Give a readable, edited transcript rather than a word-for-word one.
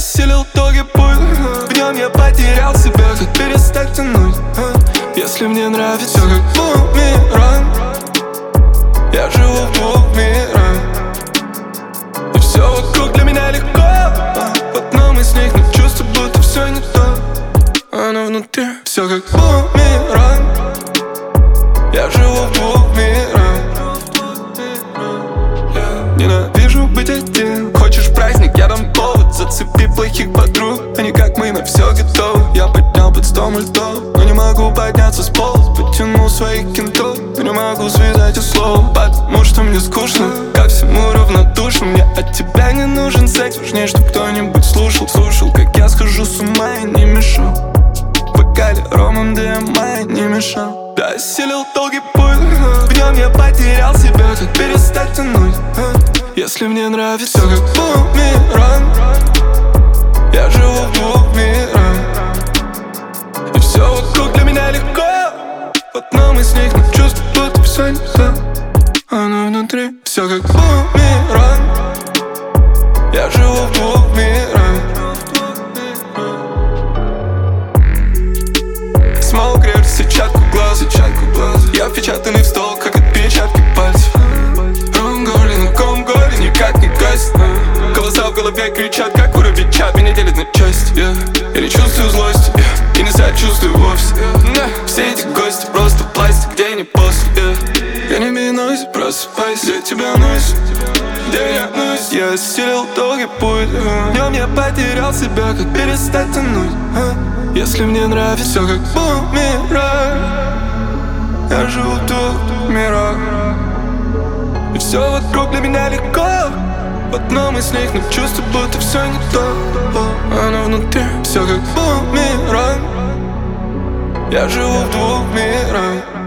осилил долгий путь, в нем я потерял себя. Как перестать тянуть, если мне нравится? Все как бумеранг, я живу в двух мирах, и все вокруг для меня легко. В одном из них, но чувство, будто все не то. Оно внутри, все как бумеранг, я живу в двух мирах. Ненавижу быть один. Хочешь праздник, я дам повод. Зацепи плохих подруг, они как мы на все готовы. Я поднял под 100 мультов, но не могу подняться с пола. Потянул своих кентов, но не могу связать и слов. Потому что мне скучно, ко всему равнодушен. Мне от тебя не нужен секс, важнее, чтоб кто-нибудь слушал. Слушал, как я схожу с ума и не мешал. В бокале ромом ДМА не мешал. Я осилил долгий путь, в нем я потерял себя. Как перестать тянуть, если мне нравится? Все как бумеранг, я живу в двух мирах, и все вокруг для меня легко. В одном из них, но чувство, будто все не то. Оно внутри, все как бумеранг, я живу в двух мирах. Смоук режет сетчатку глаз, я впечатанный в стол, как отпечатки пальцев. Ромголи на комголе никак не гасит. Голоса в голове кричат, как воробей чат. Меня делит на части, я не чувствую злости, и не сочувствую вовсе. Все эти гости просто пластик, где не после. Я не минусь, просыпайся, где тебя носит, где меня носит. Я осилил долгий путь, в нем я потерял себя. Как перестать тянуть, если мне нравится? Все как бумеранг, я живу в двух мирах, и все вокруг для меня легко. В одном из них, но чувство, будто все не то. Оно внутри, все как бумеранг, я живу в двух мирах.